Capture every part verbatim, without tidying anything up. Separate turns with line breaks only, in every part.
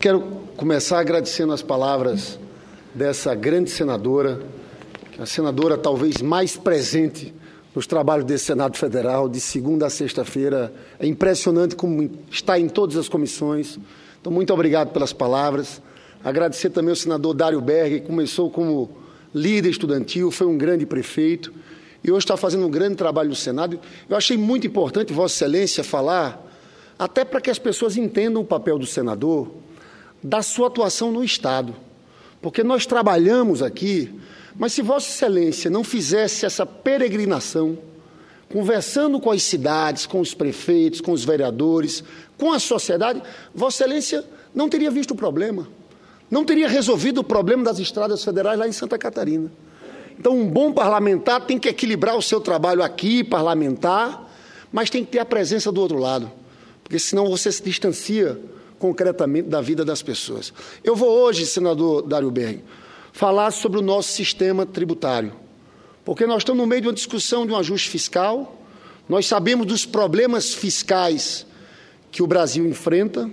quero começar agradecendo as palavras dessa grande senadora, a senadora talvez mais presente nos trabalhos desse Senado Federal, de segunda a sexta-feira. É impressionante como está em todas as comissões. Então, muito obrigado pelas palavras. Agradecer também ao senador Dário Berger, que começou como líder estudantil, foi um grande prefeito e hoje está fazendo um grande trabalho no Senado. Eu achei muito importante, Vossa Excelência, falar, até para que as pessoas entendam o papel do senador, da sua atuação no Estado. Porque nós trabalhamos aqui, mas se Vossa Excelência não fizesse essa peregrinação, conversando com as cidades, com os prefeitos, com os vereadores, com a sociedade, Vossa Excelência não teria visto o problema, não teria resolvido o problema das estradas federais lá em Santa Catarina. Então, um bom parlamentar tem que equilibrar o seu trabalho aqui, parlamentar, mas tem que ter a presença do outro lado, porque senão você se distancia concretamente da vida das pessoas. Eu vou hoje, senador Dário Berger, falar sobre o nosso sistema tributário, porque nós estamos no meio de uma discussão de um ajuste fiscal, nós sabemos dos problemas fiscais que o Brasil enfrenta,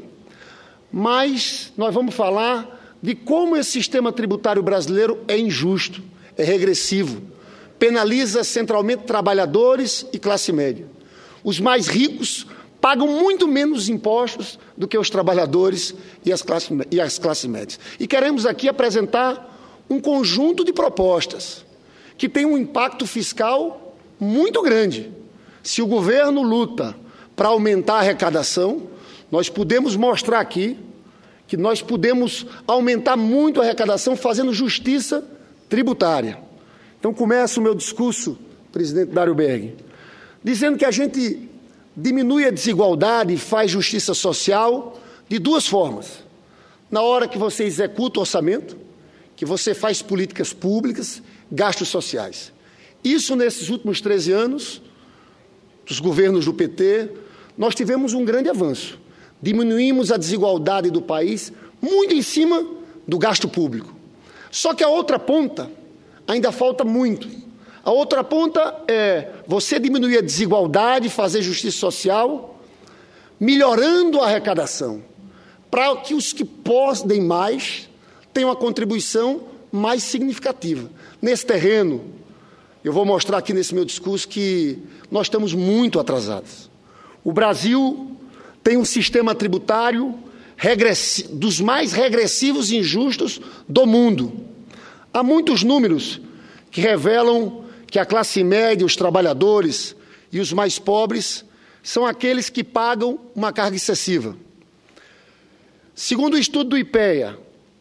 mas nós vamos falar de como esse sistema tributário brasileiro é injusto, é regressivo, penaliza centralmente trabalhadores e classe média. Os mais ricos pagam muito menos impostos do que os trabalhadores e as classes, e as classes médias. E queremos aqui apresentar um conjunto de propostas que tem um impacto fiscal muito grande. Se o governo luta para aumentar a arrecadação, nós podemos mostrar aqui que nós podemos aumentar muito a arrecadação fazendo justiça tributária. Então, começo o meu discurso, presidente Dário Berger, dizendo que a gente diminui a desigualdade e faz justiça social de duas formas. Na hora que você executa o orçamento, que você faz políticas públicas, gastos sociais. Isso, nesses últimos treze anos, dos governos do P T, nós tivemos um grande avanço. Diminuímos a desigualdade do país muito em cima do gasto público. Só que a outra ponta ainda falta muito. A outra ponta é você diminuir a desigualdade, fazer justiça social, melhorando a arrecadação, para que os que podem mais tenham uma contribuição mais significativa. Nesse terreno, eu vou mostrar aqui nesse meu discurso que nós estamos muito atrasados. O Brasil tem um sistema tributário dos mais regressivos e injustos do mundo. Há muitos números que revelam que a classe média, os trabalhadores e os mais pobres são aqueles que pagam uma carga excessiva. Segundo o estudo do IPEA,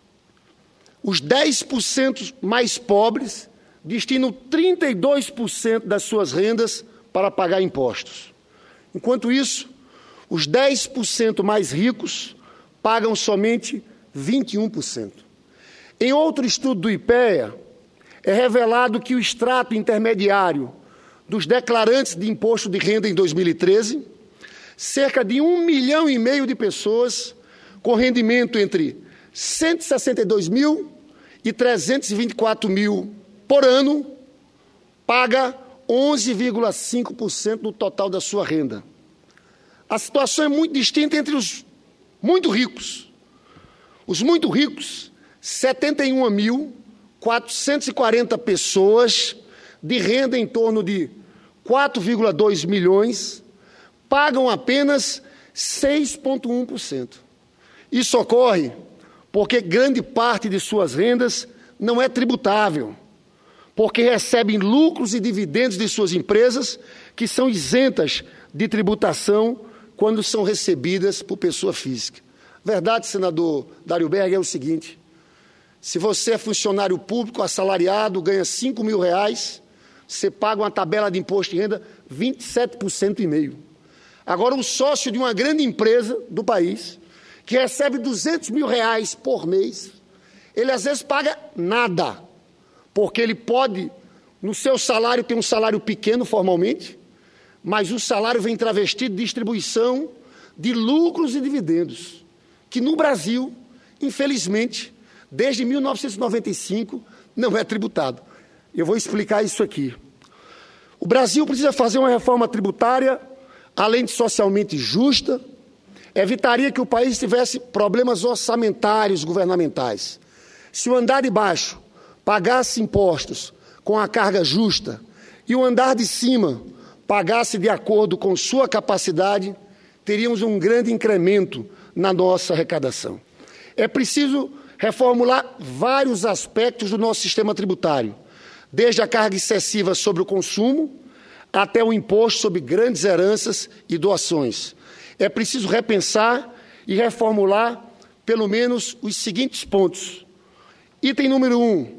os dez por cento mais pobres destinam trinta e dois por cento das suas rendas para pagar impostos. Enquanto isso, os dez por cento mais ricos pagam somente vinte e um por cento. Em outro estudo do IPEA, é revelado que o extrato intermediário dos declarantes de imposto de renda em dois mil e treze, cerca de um milhão e meio de pessoas com rendimento entre cento e sessenta e dois mil e trezentos e vinte e quatro mil por ano, paga onze vírgula cinco por cento do total da sua renda. A situação é muito distinta entre os muito ricos. Os muito ricos, setenta e um mil quatrocentas e quarenta pessoas de renda em torno de quatro vírgula dois milhões, pagam apenas seis vírgula um por cento. Isso ocorre porque grande parte de suas rendas não é tributável, porque recebem lucros e dividendos de suas empresas que são isentas de tributação quando são recebidas por pessoa física. Verdade, senador Dário Berger, é o seguinte: se você é funcionário público, assalariado, ganha cinco mil reais, você paga uma tabela de imposto de renda vinte e sete por cento e meio. Agora, um sócio de uma grande empresa do país, que recebe duzentos mil reais por mês, ele às vezes paga nada, porque ele pode, no seu salário, ter um salário pequeno formalmente, mas o salário vem travestido de distribuição de lucros e dividendos, que no Brasil, infelizmente, desde mil novecentos e noventa e cinco, não é tributado. Eu vou explicar isso aqui. O Brasil precisa fazer uma reforma tributária, além de socialmente justa, evitaria que o país tivesse problemas orçamentários governamentais. Se o andar de baixo pagasse impostos com a carga justa e o andar de cima pagasse de acordo com sua capacidade, teríamos um grande incremento na nossa arrecadação. É preciso reformular vários aspectos do nosso sistema tributário, desde a carga excessiva sobre o consumo até o imposto sobre grandes heranças e doações. É preciso repensar e reformular pelo menos os seguintes pontos. Item número um,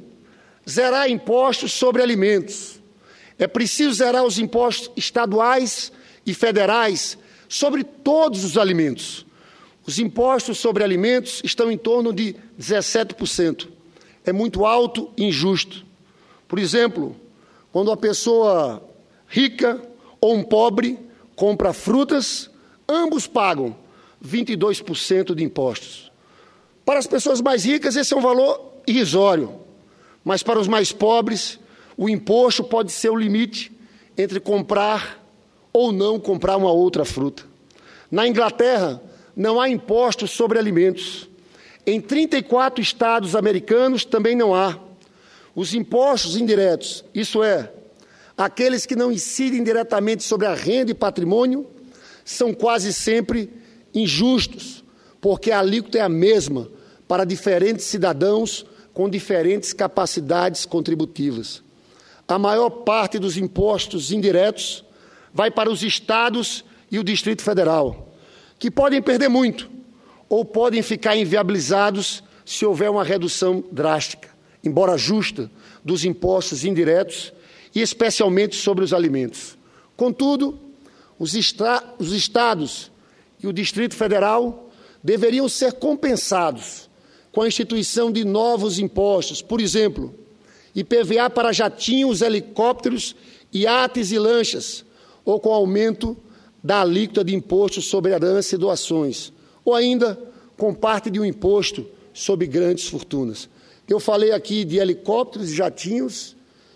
zerar impostos sobre alimentos. É preciso zerar os impostos estaduais e federais sobre todos os alimentos. Os impostos sobre alimentos estão em torno de dezessete por cento. É muito alto e injusto. Por exemplo, quando uma pessoa rica ou um pobre compra frutas, ambos pagam vinte e dois por cento de impostos. Para as pessoas mais ricas, esse é um valor irrisório, mas para os mais pobres, o imposto pode ser o limite entre comprar ou não comprar uma outra fruta. Na Inglaterra, não há impostos sobre alimentos. Em trinta e quatro estados americanos também não há. Os impostos indiretos, isso é, aqueles que não incidem diretamente sobre a renda e patrimônio, são quase sempre injustos, porque a alíquota é a mesma para diferentes cidadãos com diferentes capacidades contributivas. A maior parte dos impostos indiretos vai para os estados e o Distrito Federal, que podem perder muito ou podem ficar inviabilizados se houver uma redução drástica, embora justa, dos impostos indiretos e especialmente sobre os alimentos. Contudo, os, os estados e o Distrito Federal deveriam ser compensados com a instituição de novos impostos, por exemplo, I P V A para jatinhos, helicópteros, iates e lanchas, ou com aumento da alíquota de imposto sobre herança e doações, ou ainda com parte de um imposto sobre grandes fortunas. Eu falei aqui de helicópteros, jatinhos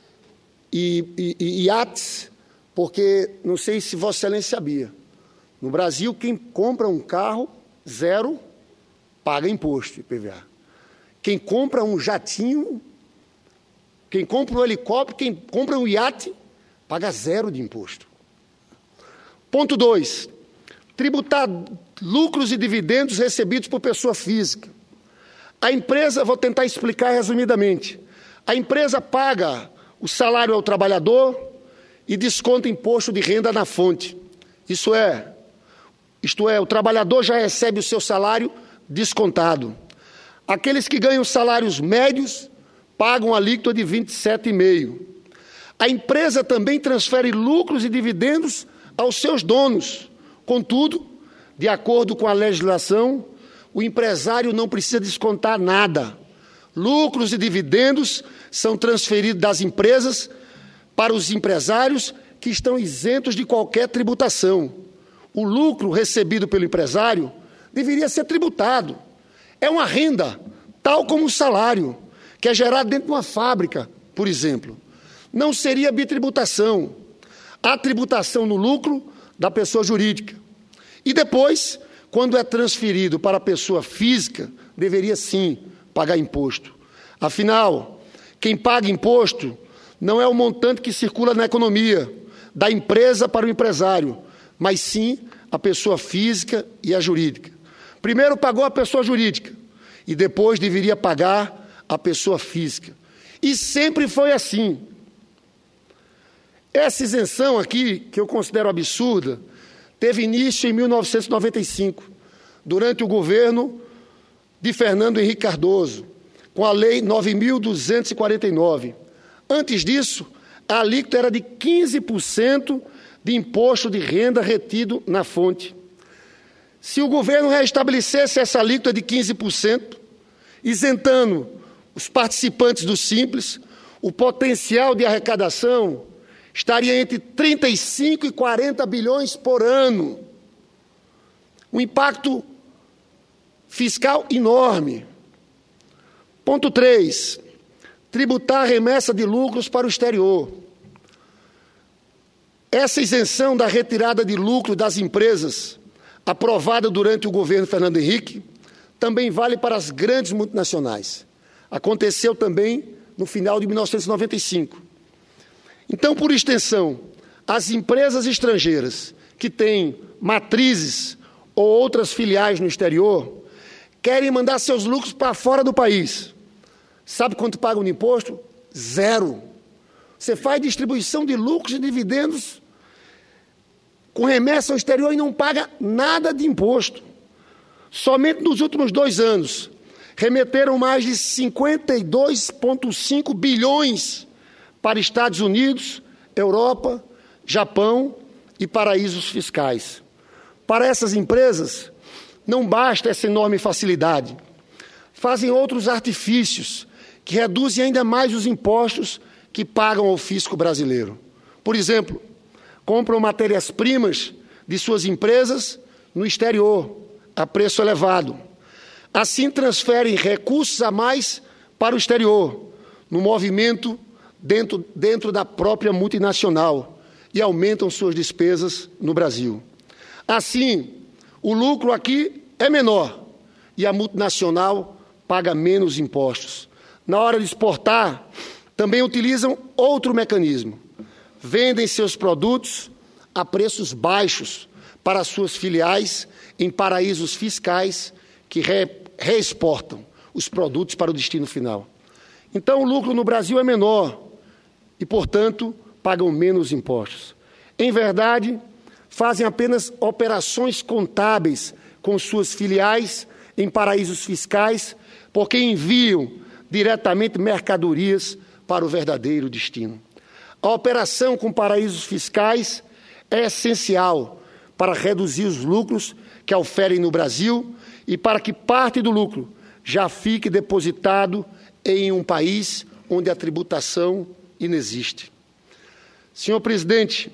e, e, e iates, porque não sei se Vossa Excelência sabia. No Brasil, quem compra um carro zero paga imposto de I P V A. Quem compra um jatinho, quem compra um helicóptero, quem compra um iate, paga zero de imposto. Ponto dois, tributar lucros e dividendos recebidos por pessoa física. A empresa, vou tentar explicar resumidamente, a empresa paga o salário ao trabalhador e desconta imposto de renda na fonte. Isso é, isto é, o trabalhador já recebe o seu salário descontado. Aqueles que ganham salários médios pagam a alíquota de vinte e sete vírgula cinco por cento. A empresa também transfere lucros e dividendos aos seus donos. Contudo, de acordo com a legislação, o empresário não precisa descontar nada. Lucros e dividendos são transferidos das empresas para os empresários que estão isentos de qualquer tributação. O lucro recebido pelo empresário deveria ser tributado. É uma renda, tal como o salário, que é gerado dentro de uma fábrica, por exemplo. Não seria bitributação. Há tributação no lucro da pessoa jurídica. E depois, quando é transferido para a pessoa física, deveria sim pagar imposto. Afinal, quem paga imposto não é o montante que circula na economia, da empresa para o empresário, mas sim a pessoa física e a jurídica. Primeiro pagou a pessoa jurídica e depois deveria pagar a pessoa física. E sempre foi assim. Essa isenção aqui, que eu considero absurda, teve início em mil novecentos e noventa e cinco, durante o governo de Fernando Henrique Cardoso, com a Lei nove mil duzentos e quarenta e nove. Antes disso, a alíquota era de quinze por cento de imposto de renda retido na fonte. Se o governo restabelecesse essa alíquota de quinze por cento, isentando os participantes do Simples, o potencial de arrecadação estaria entre trinta e cinco e quarenta bilhões por ano. Um impacto fiscal enorme. Ponto três. Tributar a remessa de lucros para o exterior. Essa isenção da retirada de lucro das empresas aprovada durante o governo Fernando Henrique, também vale para as grandes multinacionais. Aconteceu também no final de mil novecentos e noventa e cinco. Então, por extensão, as empresas estrangeiras que têm matrizes ou outras filiais no exterior querem mandar seus lucros para fora do país. Sabe quanto pagam de imposto? Zero. Você faz distribuição de lucros e dividendos com remessa ao exterior e não paga nada de imposto. Somente nos últimos dois anos, remeteram mais de cinquenta e dois vírgula cinco bilhões para Estados Unidos, Europa, Japão e paraísos fiscais. Para essas empresas, não basta essa enorme facilidade. Fazem outros artifícios que reduzem ainda mais os impostos que pagam ao fisco brasileiro. Por exemplo, compram matérias-primas de suas empresas no exterior, a preço elevado. Assim, transferem recursos a mais para o exterior, no movimento dentro, dentro da própria multinacional, e aumentam suas despesas no Brasil. Assim, o lucro aqui é menor e a multinacional paga menos impostos. Na hora de exportar, também utilizam outro mecanismo. Vendem seus produtos a preços baixos para suas filiais em paraísos fiscais que re, reexportam os produtos para o destino final. Então, o lucro no Brasil é menor e, portanto, pagam menos impostos. Em verdade, fazem apenas operações contábeis com suas filiais em paraísos fiscais, porque enviam diretamente mercadorias para o verdadeiro destino. A operação com paraísos fiscais é essencial para reduzir os lucros que oferem no Brasil e para que parte do lucro já fique depositado em um país onde a tributação inexiste. Senhor presidente,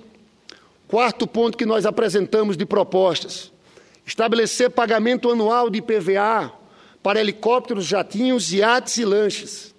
quarto ponto que nós apresentamos de propostas: estabelecer pagamento anual de I P V A para helicópteros, jatinhos, iates e lanches.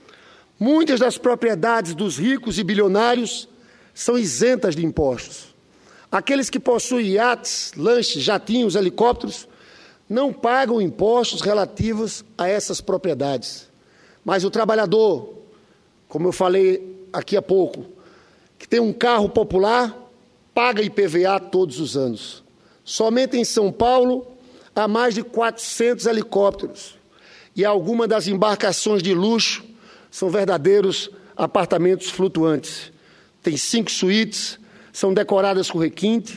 Muitas das propriedades dos ricos e bilionários são isentas de impostos. Aqueles que possuem iates, lanches, jatinhos, helicópteros, não pagam impostos relativos a essas propriedades. Mas o trabalhador, como eu falei aqui há pouco, que tem um carro popular, paga I P V A todos os anos. Somente em São Paulo, há mais de quatrocentos helicópteros. E algumas das embarcações de luxo são verdadeiros apartamentos flutuantes. Tem cinco suítes, são decoradas com requinte,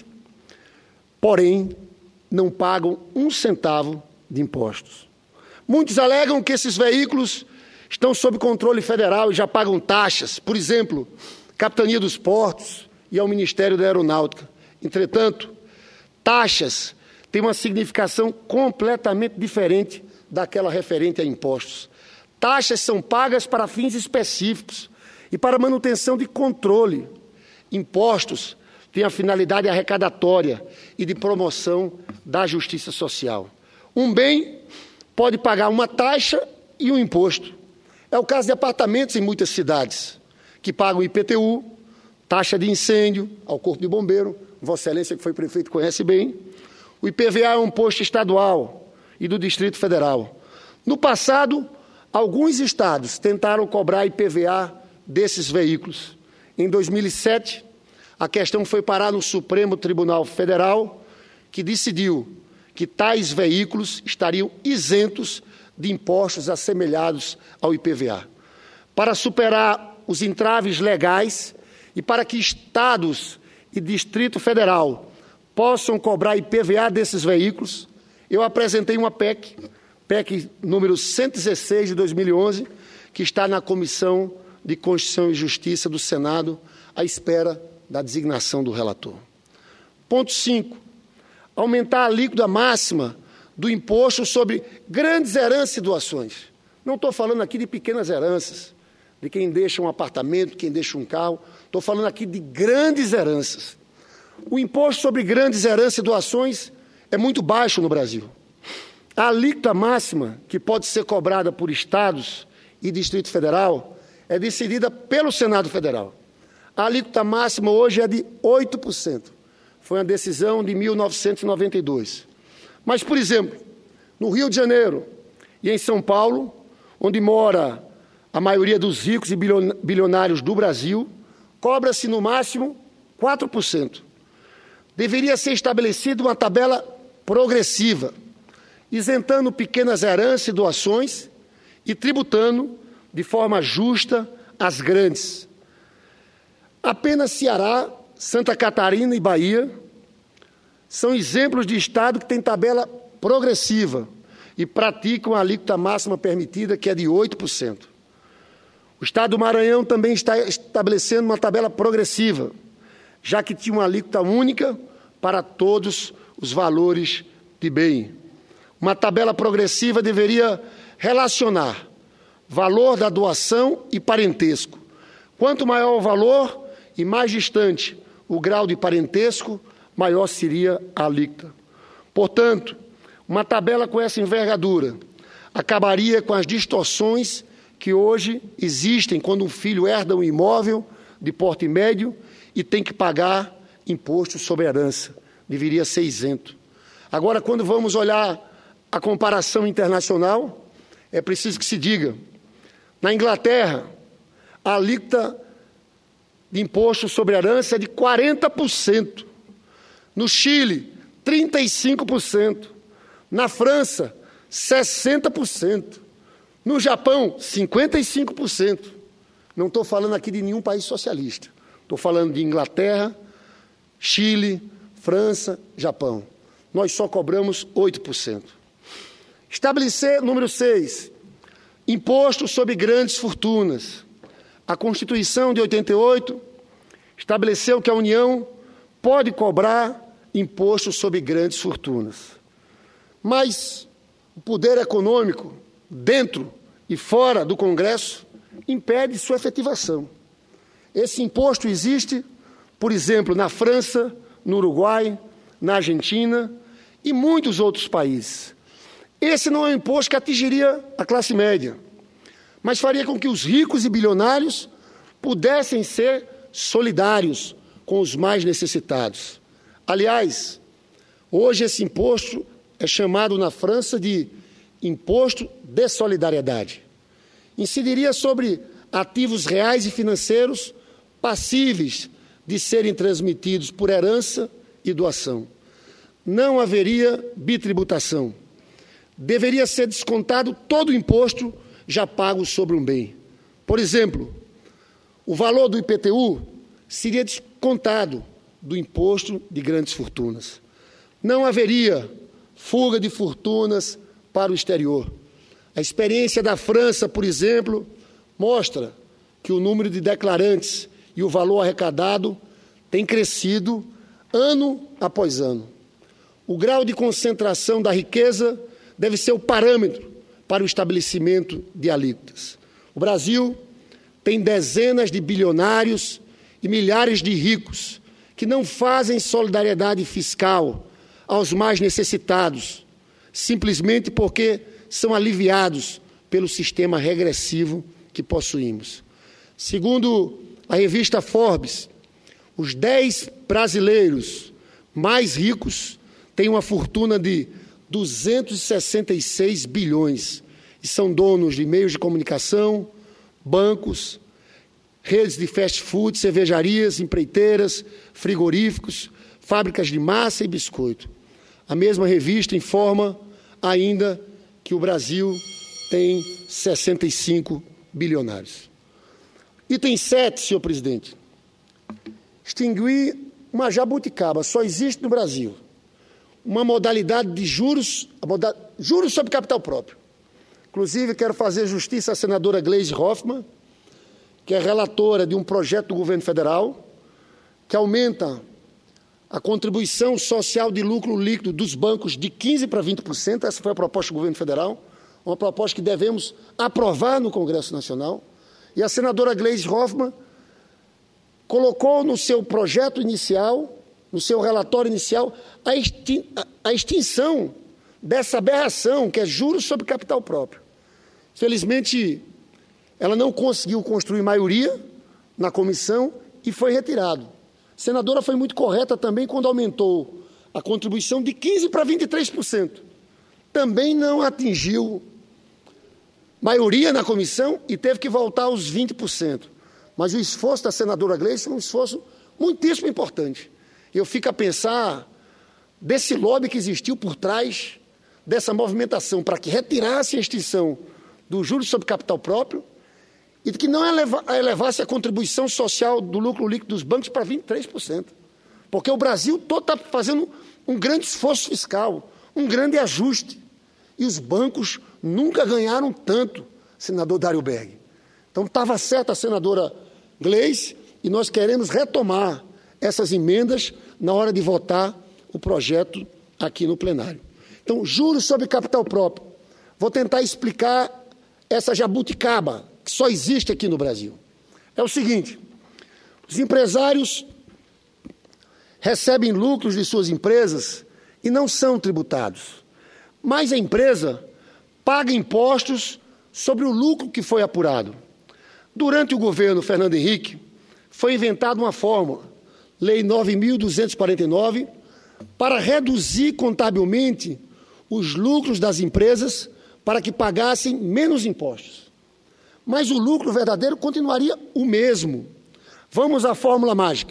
porém, não pagam um centavo de impostos. Muitos alegam que esses veículos estão sob controle federal e já pagam taxas, por exemplo, Capitania dos Portos e ao Ministério da Aeronáutica. Entretanto, taxas têm uma significação completamente diferente daquela referente a impostos. Taxas são pagas para fins específicos e para manutenção de controle. Impostos têm a finalidade arrecadatória e de promoção da justiça social. Um bem pode pagar uma taxa e um imposto. É o caso de apartamentos em muitas cidades, que pagam I P T U, taxa de incêndio ao Corpo de Bombeiro, Vossa Excelência, que foi prefeito, conhece bem. O I P V A é um imposto estadual e do Distrito Federal. No passado, alguns estados tentaram cobrar I P V A desses veículos. Em dois mil e sete, a questão foi parar no Supremo Tribunal Federal, que decidiu que tais veículos estariam isentos de impostos assemelhados ao I P V A. Para superar os entraves legais e para que estados e Distrito Federal possam cobrar I P V A desses veículos, eu apresentei uma P E C, P E C número cento e dezesseis de dois mil e onze, que está na Comissão de Constituição e Justiça do Senado, à espera da designação do relator. Ponto cinco. Aumentar a alíquota máxima do imposto sobre grandes heranças e doações. Não estou falando aqui de pequenas heranças, de quem deixa um apartamento, quem deixa um carro. Estou falando aqui de grandes heranças. O imposto sobre grandes heranças e doações é muito baixo no Brasil. A alíquota máxima que pode ser cobrada por estados e Distrito Federal é decidida pelo Senado Federal. A alíquota máxima hoje é de oito por cento. Foi uma decisão de mil novecentos e noventa e dois. Mas, por exemplo, no Rio de Janeiro e em São Paulo, onde mora a maioria dos ricos e bilionários do Brasil, cobra-se no máximo quatro por cento. Deveria ser estabelecida uma tabela progressiva, isentando pequenas heranças e doações e tributando de forma justa as grandes. Apenas Ceará, Santa Catarina e Bahia são exemplos de estado que têm tabela progressiva e praticam a alíquota máxima permitida, que é de oito por cento. O estado do Maranhão também está estabelecendo uma tabela progressiva, já que tinha uma alíquota única para todos os valores de bem. Uma tabela progressiva deveria relacionar valor da doação e parentesco. Quanto maior o valor e mais distante o grau de parentesco, maior seria a alíquota. Portanto, uma tabela com essa envergadura acabaria com as distorções que hoje existem quando um filho herda um imóvel de porte médio e tem que pagar imposto sobre herança. Deveria ser isento. Agora, quando vamos olhar a comparação internacional, é preciso que se diga: na Inglaterra, a alíquota de imposto sobre herança é de quarenta por cento. No Chile, trinta e cinco por cento. Na França, sessenta por cento. No Japão, cinquenta e cinco por cento. Não estou falando aqui de nenhum país socialista. Estou falando de Inglaterra, Chile, França, Japão. Nós só cobramos oito por cento. Estabelecer, número seis, imposto sobre grandes fortunas. A Constituição de oitenta e oito estabeleceu que a União pode cobrar imposto sobre grandes fortunas. Mas o poder econômico, dentro e fora do Congresso, impede sua efetivação. Esse imposto existe, por exemplo, na França, no Uruguai, na Argentina e muitos outros países. Esse não é um imposto que atingiria a classe média, mas faria com que os ricos e bilionários pudessem ser solidários com os mais necessitados. Aliás, hoje esse imposto é chamado na França de imposto de solidariedade. Incidiria sobre ativos reais e financeiros passíveis de serem transmitidos por herança e doação. Não haveria bitributação. Deveria ser descontado todo o imposto já pago sobre um bem. Por exemplo, o valor do I P T U seria descontado do imposto de grandes fortunas. Não haveria fuga de fortunas para o exterior. A experiência da França, por exemplo, mostra que o número de declarantes e o valor arrecadado tem crescido ano após ano. O grau de concentração da riqueza deve ser o parâmetro para o estabelecimento de alíquotas. O Brasil tem dezenas de bilionários e milhares de ricos que não fazem solidariedade fiscal aos mais necessitados, simplesmente porque são aliviados pelo sistema regressivo que possuímos. Segundo a revista Forbes, os dez brasileiros mais ricos têm uma fortuna de duzentos e sessenta e seis bilhões e são donos de meios de comunicação, bancos, redes de fast food, cervejarias, empreiteiras, frigoríficos, fábricas de massa e biscoito. A mesma revista informa ainda que o Brasil tem sessenta e cinco bilionários. Item sete, senhor presidente. Extinguir uma jabuticaba. Só existe no Brasil uma modalidade de juros, moda, juros sobre capital próprio. Inclusive, quero fazer justiça à senadora Gleisi Hoffmann, que é relatora de um projeto do governo federal que aumenta a contribuição social de lucro líquido dos bancos de quinze por cento para vinte por cento. Essa foi a proposta do governo federal, uma proposta que devemos aprovar no Congresso Nacional. E a senadora Gleisi Hoffmann colocou no seu projeto inicial, no seu relatório inicial, a, extin a extinção dessa aberração, que é juros sobre capital próprio. Felizmente, ela não conseguiu construir maioria na comissão e foi retirado. senadora foi muito correta também quando aumentou a contribuição de quinze por cento para vinte e três por cento. Também não atingiu maioria na comissão e teve que voltar aos vinte por cento. Mas o esforço da senadora Gleice é um esforço muitíssimo importante. Eu fico a pensar desse lobby que existiu por trás dessa movimentação para que retirasse a extinção do juros sobre capital próprio e que não elevasse a contribuição social do lucro líquido dos bancos para vinte e três por cento. Porque o Brasil todo está fazendo um grande esforço fiscal, um grande ajuste. E os bancos nunca ganharam tanto, senador Dário Berg. Então, estava certa a senadora Gleice e nós queremos retomar essas emendas na hora de votar o projeto aqui no plenário. Então, juros sobre capital próprio. Vou tentar explicar essa jabuticaba que só existe aqui no Brasil. É o seguinte, os empresários recebem lucros de suas empresas e não são tributados. Mas a empresa paga impostos sobre o lucro que foi apurado. Durante o governo Fernando Henrique, foi inventada uma fórmula, Lei nove mil duzentos e quarenta e nove, para reduzir contabilmente os lucros das empresas para que pagassem menos impostos. Mas o lucro verdadeiro continuaria o mesmo. Vamos à fórmula mágica.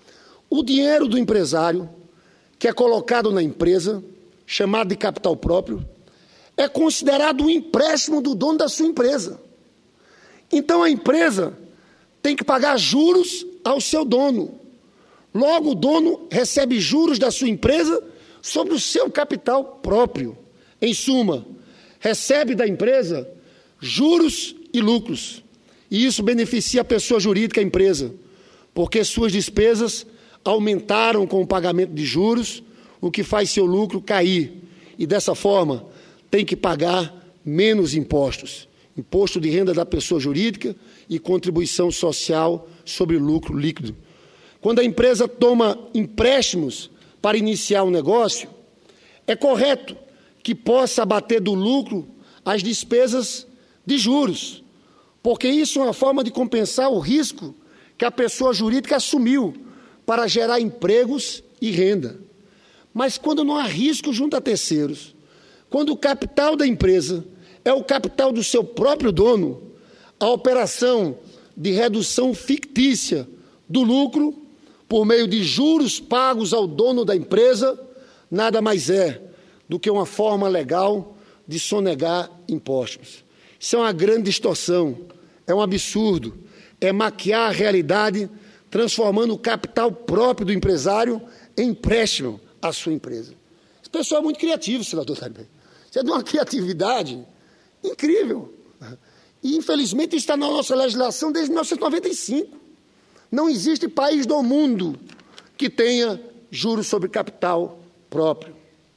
O dinheiro do empresário, que é colocado na empresa, chamado de capital próprio, é considerado um empréstimo do dono da sua empresa. Então, a empresa tem que pagar juros ao seu dono. Logo, o dono recebe juros da sua empresa sobre o seu capital próprio. Em suma, recebe da empresa juros e lucros. E isso beneficia a pessoa jurídica, a empresa, porque suas despesas aumentaram com o pagamento de juros, o que faz seu lucro cair. E, dessa forma, tem que pagar menos impostos. Imposto de renda da pessoa jurídica e contribuição social sobre lucro líquido. Quando a empresa toma empréstimos para iniciar um negócio, é correto que possa abater do lucro as despesas de juros, porque isso é uma forma de compensar o risco que a pessoa jurídica assumiu para gerar empregos e renda. Mas quando não há risco junto a terceiros, quando o capital da empresa é o capital do seu próprio dono, a operação de redução fictícia do lucro, por meio de juros pagos ao dono da empresa, nada mais é do que uma forma legal de sonegar impostos. Isso é uma grande distorção, é um absurdo, é maquiar a realidade, transformando o capital próprio do empresário em empréstimo à sua empresa. Esse pessoal é muito criativo, senador Dário. Isso é de uma criatividade incrível. E, infelizmente, isso está na nossa legislação desde mil novecentos e noventa e cinco. Não existe país do mundo que tenha juros sobre capital próprio.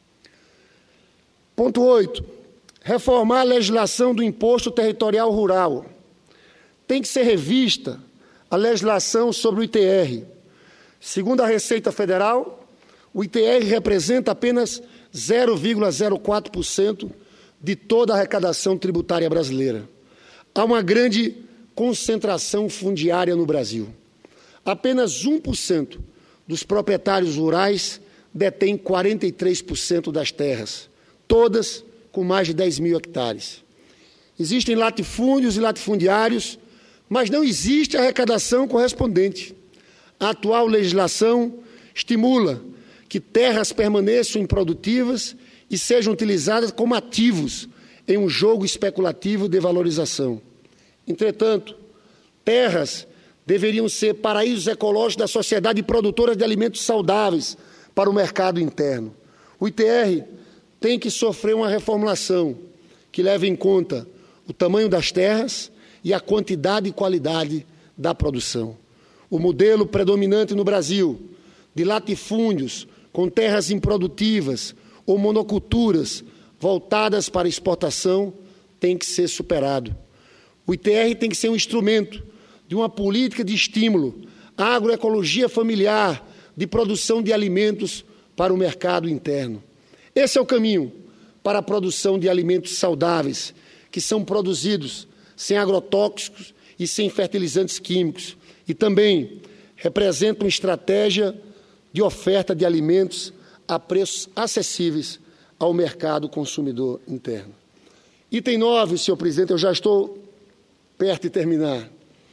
Ponto oito. Reformar a legislação do imposto territorial rural. Tem que ser revista a legislação sobre o I T R. Segundo a Receita Federal, o I T R representa apenas zero vírgula zero quatro por cento de toda a arrecadação tributária brasileira. Há uma grande concentração fundiária no Brasil. Apenas um por cento dos proprietários rurais detém quarenta e três por cento das terras, todas com mais de dez mil hectares. Existem latifúndios e latifundiários, mas não existe arrecadação correspondente. A atual legislação estimula que terras permaneçam improdutivas e sejam utilizadas como ativos em um jogo especulativo de valorização. Entretanto, terras deveriam ser paraísos ecológicos da sociedade produtora de alimentos saudáveis para o mercado interno. O I T R tem que sofrer uma reformulação que leve em conta o tamanho das terras e a quantidade e qualidade da produção. O modelo predominante no Brasil de latifúndios com terras improdutivas ou monoculturas voltadas para exportação tem que ser superado. O I T R tem que ser um instrumento de uma política de estímulo à agroecologia familiar, de produção de alimentos para o mercado interno. Esse é o caminho para a produção de alimentos saudáveis, que são produzidos sem agrotóxicos e sem fertilizantes químicos, e também representa uma estratégia de oferta de alimentos a preços acessíveis ao mercado consumidor interno. Item nove, senhor presidente, eu já estou perto de terminar.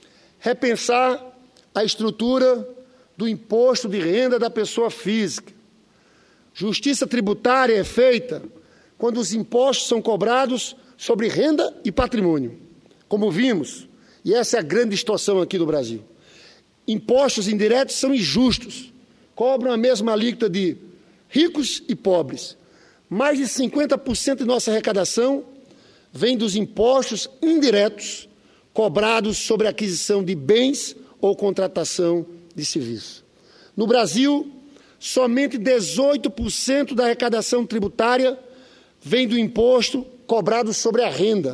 Repensar a estrutura do imposto de renda da pessoa física. Justiça tributária é feita quando os impostos são cobrados sobre renda e patrimônio, como vimos, e essa é a grande distorção aqui no Brasil. Impostos indiretos são injustos, cobram a mesma alíquota de ricos e pobres. Mais de cinquenta por cento de nossa arrecadação vem dos impostos indiretos cobrados sobre a aquisição de bens ou contratação de serviços. No Brasil, somente dezoito por cento da arrecadação tributária vem do imposto cobrado sobre a renda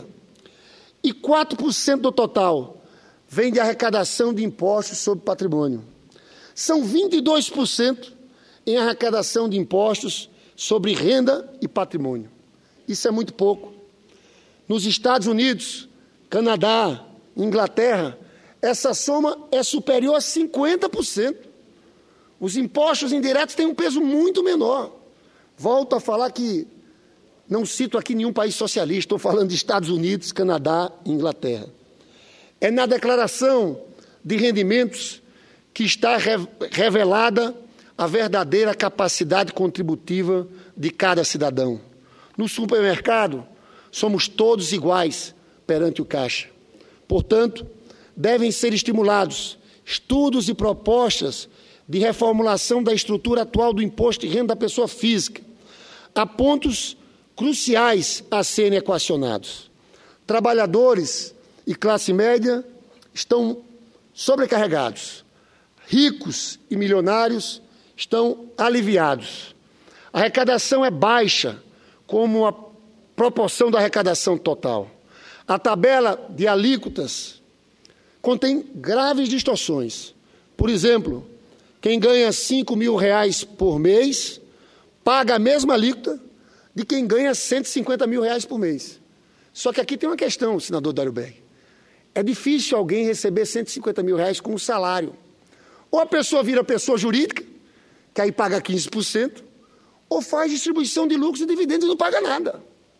e quatro por cento do total vem de arrecadação de impostos sobre patrimônio. São vinte e dois por cento em arrecadação de impostos sobre renda e patrimônio. Isso é muito pouco. Nos Estados Unidos, Canadá, Inglaterra, essa soma é superior a cinquenta por cento. Os impostos indiretos têm um peso muito menor. Volto a falar que não cito aqui nenhum país socialista, estou falando de Estados Unidos, Canadá e Inglaterra. É na declaração de rendimentos que está revelada a verdadeira capacidade contributiva de cada cidadão. No supermercado, somos todos iguais perante o caixa. Portanto, devem ser estimulados estudos e propostas de reformulação da estrutura atual do imposto de renda da pessoa física. Há pontos cruciais a serem equacionados. Trabalhadores e classe média estão sobrecarregados. Ricos e milionários estão aliviados. A arrecadação é baixa, como a proporção da arrecadação total. A tabela de alíquotas contém graves distorções. Por exemplo, quem ganha cinco mil reais por mês paga a mesma alíquota de quem ganha cento e cinquenta mil reais por mês. Só que aqui tem uma questão, senador Dário Berg. É difícil alguém receber cento e cinquenta mil reais como salário. Ou a pessoa vira pessoa jurídica, que aí paga quinze por cento, ou faz distribuição de lucros e dividendos e não paga nada.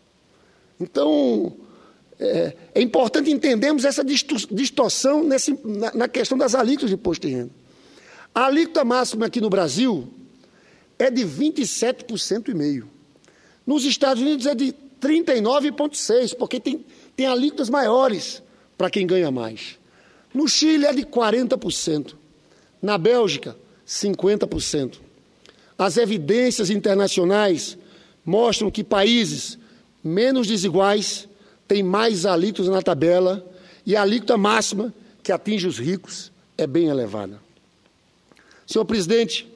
Então, é, é importante entendermos essa distorção nesse, na, na questão das alíquotas de imposto de renda. A alíquota máxima aqui no Brasil é de vinte e sete por cento e meio. Nos Estados Unidos é de trinta e nove vírgula seis por cento, porque tem, tem alíquotas maiores para quem ganha mais. No Chile é de quarenta por cento. Na Bélgica, cinquenta por cento. As evidências internacionais mostram que países menos desiguais têm mais alíquotas na tabela e a alíquota máxima que atinge os ricos é bem elevada. Senhor presidente,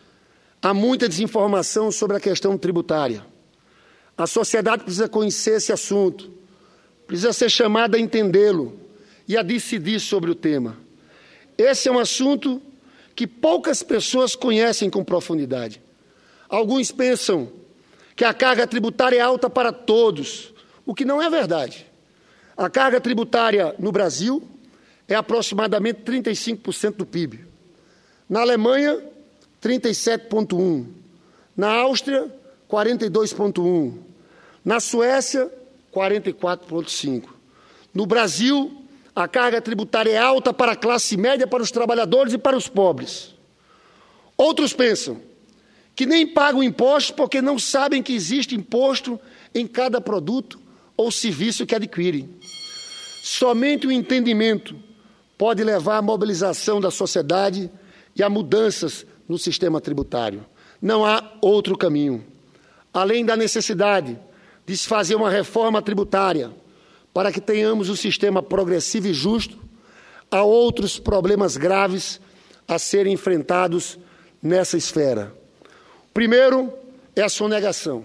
há muita desinformação sobre a questão tributária. A sociedade precisa conhecer esse assunto, precisa ser chamada a entendê-lo e a decidir sobre o tema. Esse é um assunto que poucas pessoas conhecem com profundidade. Alguns pensam que a carga tributária é alta para todos, o que não é verdade. A carga tributária no Brasil é aproximadamente trinta e cinco por cento do P I B. Na Alemanha, trinta e sete vírgula um por cento. Na Áustria, quarenta e dois vírgula um por cento. Na Suécia, quarenta e quatro vírgula cinco por cento. No Brasil, a carga tributária é alta para a classe média, para os trabalhadores e para os pobres. Outros pensam que nem pagam impostos porque não sabem que existe imposto em cada produto ou serviço que adquirem. Somente o entendimento pode levar à mobilização da sociedade e a mudanças no sistema tributário. Não há outro caminho. Além da necessidade de se fazer uma reforma tributária para que tenhamos um sistema progressivo e justo, há outros problemas graves a serem enfrentados nessa esfera. O primeiro é a sonegação.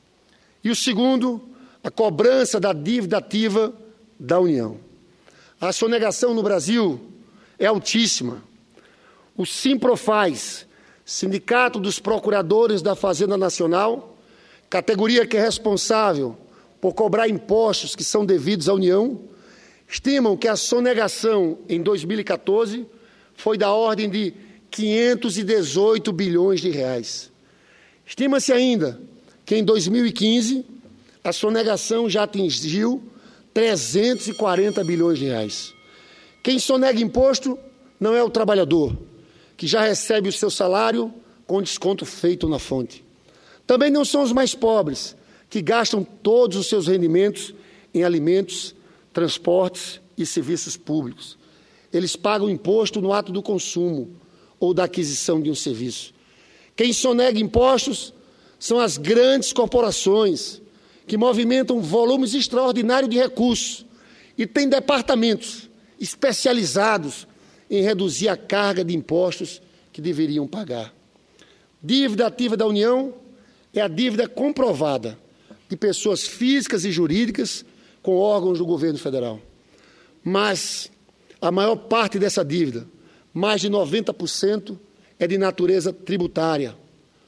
E o segundo, a cobrança da dívida ativa da União. A sonegação no Brasil é altíssima. O Simprofaz, Sindicato dos Procuradores da Fazenda Nacional, categoria que é responsável por cobrar impostos que são devidos à União, estimam que a sonegação em dois mil e quatorze foi da ordem de quinhentos e dezoito bilhões de reais. Estima-se ainda que em dois mil e quinze a sonegação já atingiu trezentos e quarenta bilhões de reais. Quem sonega imposto não é o trabalhador, que já recebe o seu salário com desconto feito na fonte. Também não são os mais pobres, que gastam todos os seus rendimentos em alimentos, transportes e serviços públicos. Eles pagam imposto no ato do consumo ou da aquisição de um serviço. Quem sonega impostos são as grandes corporações, que movimentam volumes extraordinários de recursos e têm departamentos especializados em reduzir a carga de impostos que deveriam pagar. Dívida ativa da União é a dívida comprovada de pessoas físicas e jurídicas com órgãos do governo federal. Mas a maior parte dessa dívida, mais de noventa por cento, é de natureza tributária.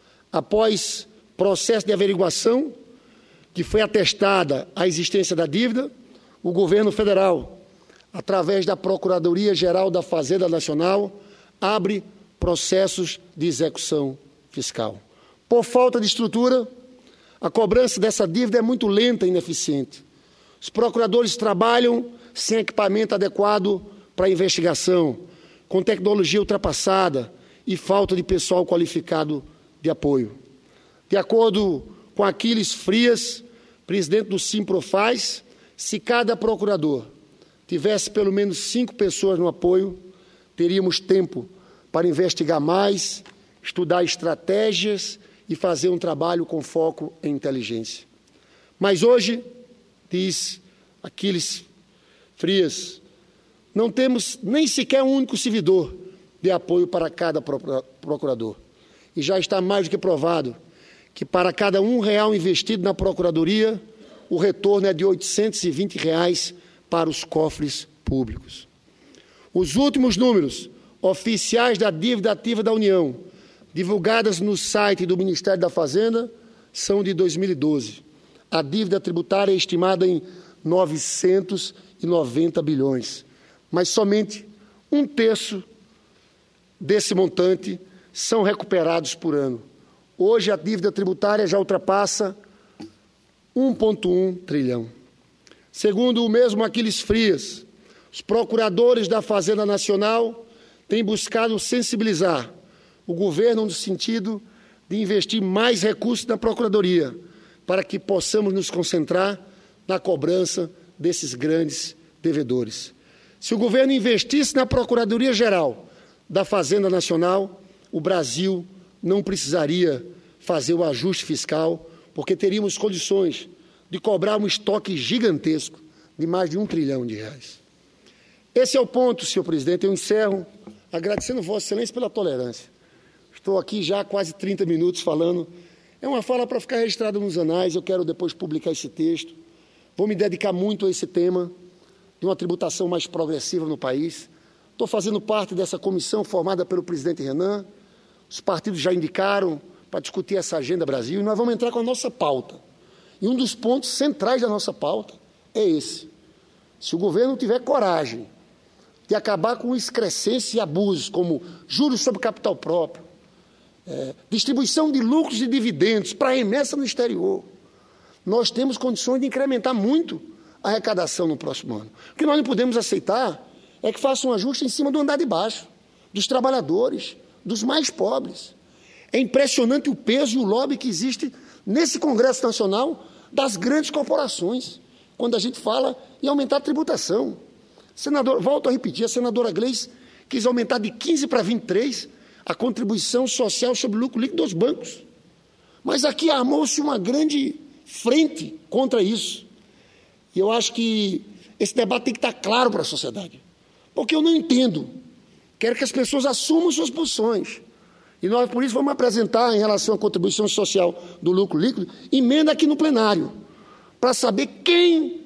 Após processo de averiguação, que foi atestada a existência da dívida, o governo federal, através da Procuradoria-Geral da Fazenda Nacional, abre processos de execução fiscal. Por falta de estrutura, a cobrança dessa dívida é muito lenta e ineficiente. Os procuradores trabalham sem equipamento adequado para a investigação, com tecnologia ultrapassada e falta de pessoal qualificado de apoio. De acordo com Aquiles Frias, presidente do Simprofaz, se cada procurador tivesse pelo menos cinco pessoas no apoio, teríamos tempo para investigar mais, estudar estratégias e fazer um trabalho com foco em inteligência. Mas hoje, diz Aquiles Frias, não temos nem sequer um único servidor de apoio para cada procurador. E já está mais do que provado que para cada um real investido na Procuradoria, o retorno é de oitocentos e vinte reais para os cofres públicos. Os últimos números oficiais da dívida ativa da União, divulgadas no site do Ministério da Fazenda, são de dois mil e doze. A dívida tributária é estimada em novecentos e noventa bilhões, mas somente um terço desse montante são recuperados por ano. Hoje, a dívida tributária já ultrapassa um vírgula um trilhão. Segundo o mesmo Aquiles Frias, os procuradores da Fazenda Nacional têm buscado sensibilizar o governo no sentido de investir mais recursos na Procuradoria, para que possamos nos concentrar na cobrança desses grandes devedores. Se o governo investisse na Procuradoria-Geral da Fazenda Nacional, o Brasil não precisaria fazer o ajuste fiscal, porque teríamos condições de cobrar um estoque gigantesco de mais de um trilhão de reais. Esse é o ponto, senhor presidente. Eu encerro agradecendo Vossa Excelência pela tolerância. Estou aqui já há quase trinta minutos falando. É uma fala para ficar registrada nos anais. Eu quero depois publicar esse texto. Vou me dedicar muito a esse tema de uma tributação mais progressiva no país. Estou fazendo parte dessa comissão formada pelo presidente Renan. Os partidos já indicaram para discutir essa agenda Brasil e nós vamos entrar com a nossa pauta. E um dos pontos centrais da nossa pauta é esse. Se o governo tiver coragem de acabar com excrescências e abusos, como juros sobre capital próprio, é, distribuição de lucros e dividendos para remessa no exterior, nós temos condições de incrementar muito a arrecadação no próximo ano. O que nós não podemos aceitar é que faça um ajuste em cima do andar de baixo, dos trabalhadores, dos mais pobres. É impressionante o peso e o lobby que existe nesse Congresso Nacional das grandes corporações, quando a gente fala em aumentar a tributação. Senador, volto a repetir, a senadora Gleice quis aumentar de quinze para vinte e três a contribuição social sobre o lucro líquido dos bancos. Mas aqui armou-se uma grande frente contra isso. E eu acho que esse debate tem que estar claro para a sociedade. Porque eu não entendo. Quero que as pessoas assumam suas posições. E nós, por isso, vamos apresentar, em relação à contribuição social do lucro líquido, emenda aqui no plenário, para saber quem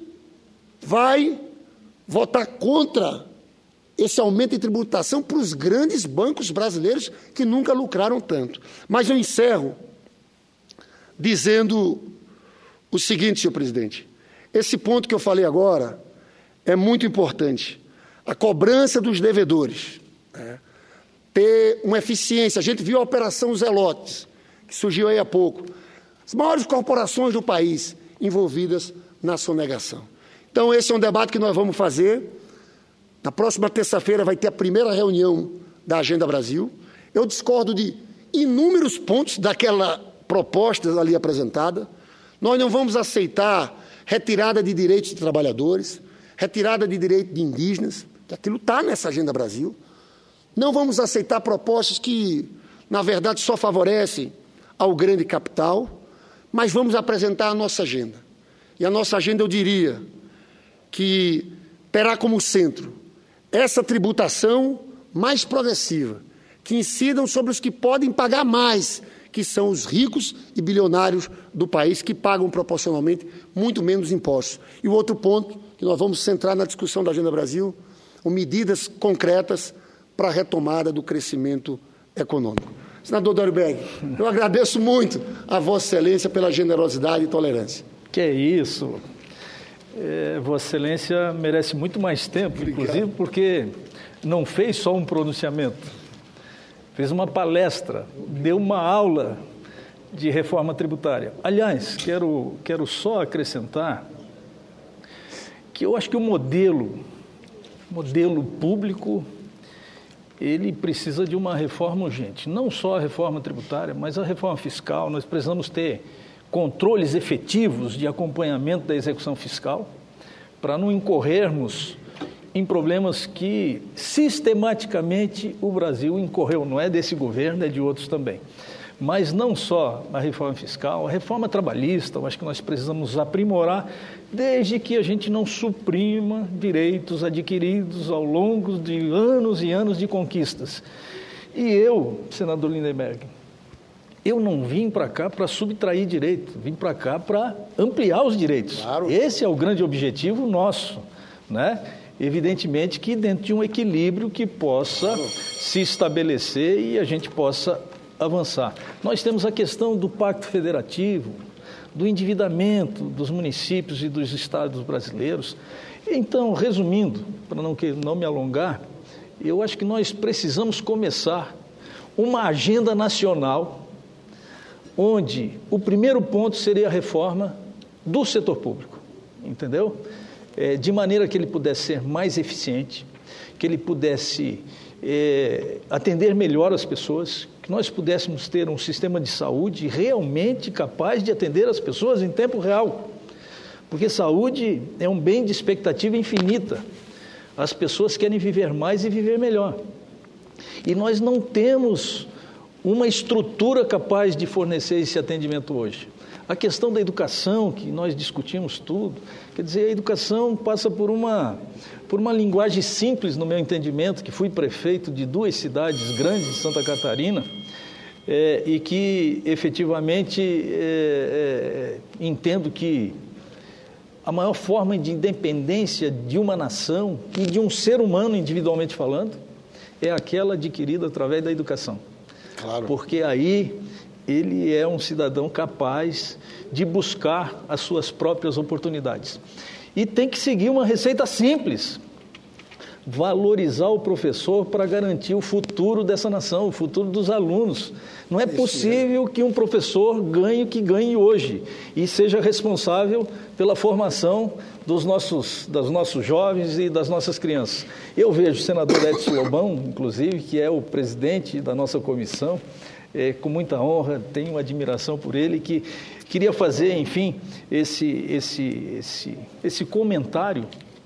vai votar contra esse aumento de tributação para os grandes bancos brasileiros que nunca lucraram tanto. Mas eu encerro dizendo o seguinte, senhor presidente, esse ponto que eu falei agora é muito importante. A cobrança dos devedores, né? ter uma eficiência. A gente viu a Operação Zelotes, que surgiu aí há pouco. As maiores corporações do país envolvidas na sonegação. Então, esse é um debate que nós vamos fazer. Na próxima terça-feira vai ter a primeira reunião da Agenda Brasil. Eu discordo de inúmeros pontos daquela proposta ali apresentada. Nós não vamos aceitar retirada de direitos de trabalhadores, retirada de direitos de indígenas, que aquilo está nessa Agenda Brasil. Não vamos aceitar propostas que, na verdade, só favorecem ao grande capital, mas vamos apresentar a nossa agenda. E a nossa agenda, eu diria, que terá como centro essa tributação mais progressiva, que incidam sobre os que podem pagar mais, que são os ricos e bilionários do país, que pagam proporcionalmente muito menos impostos. E o outro ponto, que nós vamos centrar na discussão da Agenda Brasil, são medidas concretas para a retomada do crescimento econômico. Senador Dário Berg, eu agradeço muito a Vossa Excelência pela generosidade e tolerância.
Que é isso. É, Vossa Excelência merece muito mais tempo, Obrigado. Inclusive porque não fez só um pronunciamento, fez uma palestra, deu uma aula de reforma tributária. Aliás, quero, quero só acrescentar que eu acho que o modelo, modelo público, ele precisa de uma reforma urgente. Não só a reforma tributária, mas a reforma fiscal. Nós precisamos ter controles efetivos de acompanhamento da execução fiscal para não incorrermos em problemas que sistematicamente o Brasil incorreu. Não é desse governo, é de outros também. Mas não só a reforma fiscal, a reforma trabalhista, eu acho que nós precisamos aprimorar, desde que a gente não suprima direitos adquiridos ao longo de anos e anos de conquistas. E eu, senador Lindenberg, eu não vim para cá para subtrair direito, vim para cá para ampliar os direitos. Claro. Esse é o grande objetivo nosso, né? Evidentemente que dentro de um equilíbrio que possa claro. se estabelecer e a gente possa avançar. Nós temos a questão do Pacto Federativo, do endividamento dos municípios e dos estados brasileiros. Então, resumindo, para não, que, não me alongar, eu acho que nós precisamos começar uma agenda nacional onde o primeiro ponto seria a reforma do setor público, entendeu? É, de maneira que ele pudesse ser mais eficiente, que ele pudesse é, atender melhor as pessoas, que nós pudéssemos ter um sistema de saúde realmente capaz de atender as pessoas em tempo real, porque saúde é um bem de expectativa infinita. As pessoas querem viver mais e viver melhor. E nós não temos uma estrutura capaz de fornecer esse atendimento hoje. A questão da educação, que nós discutimos tudo, quer dizer, a educação passa por uma, por uma linguagem simples, no meu entendimento, que fui prefeito de duas cidades grandes de Santa Catarina, é, e que efetivamente é, é, entendo que a maior forma de independência de uma nação e de um ser humano, individualmente falando, é aquela adquirida através da educação. Claro. Porque aí ele é um cidadão capaz de buscar as suas próprias oportunidades. E tem que seguir uma receita simples: valorizar o professor para garantir o futuro dessa nação, o futuro dos alunos. Não é possível que um professor ganhe o que ganhe hoje e seja responsável pela formação dos nossos, dos nossos jovens e das nossas crianças. Eu vejo o senador Edson Lobão, inclusive, que é o presidente da nossa comissão, é, com muita honra, tenho admiração por ele, que queria fazer, enfim, esse, esse, esse, esse comentário,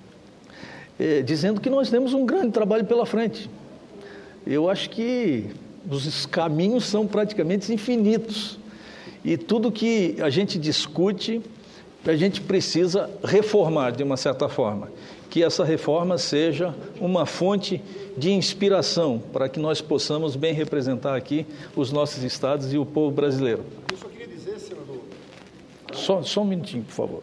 é, dizendo que nós temos um grande trabalho pela frente. Eu acho que os caminhos são praticamente infinitos e tudo que a gente discute, a gente precisa reformar de uma certa forma, que essa reforma seja uma fonte de inspiração para que nós possamos bem representar aqui os nossos estados e o povo brasileiro.
Eu só queria dizer, senador...
Só, só um minutinho, por favor.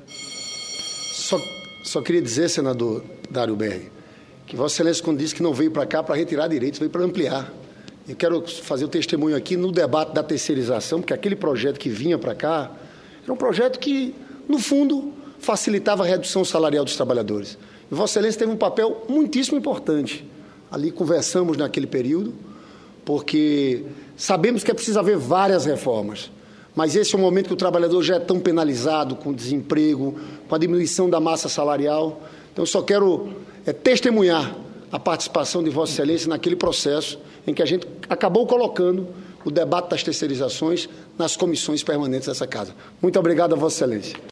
Só, só queria dizer, senador Dário Berg, que Vossa Excelência, quando disse que não veio para cá para retirar direitos, veio para ampliar. Eu quero fazer o testemunho aqui no debate da terceirização, porque aquele projeto que vinha para cá era um projeto que, no fundo, facilitava a redução salarial dos trabalhadores. E Vossa Excelência teve um papel muitíssimo importante. Ali conversamos naquele período porque sabemos que é preciso haver várias reformas, mas esse é um momento que o trabalhador já é tão penalizado com o desemprego, com a diminuição da massa salarial. Então, eu só quero é, testemunhar a participação de Vossa Excelência naquele processo em que a gente acabou colocando o debate das terceirizações nas comissões permanentes dessa Casa. Muito obrigado a Vossa Excelência.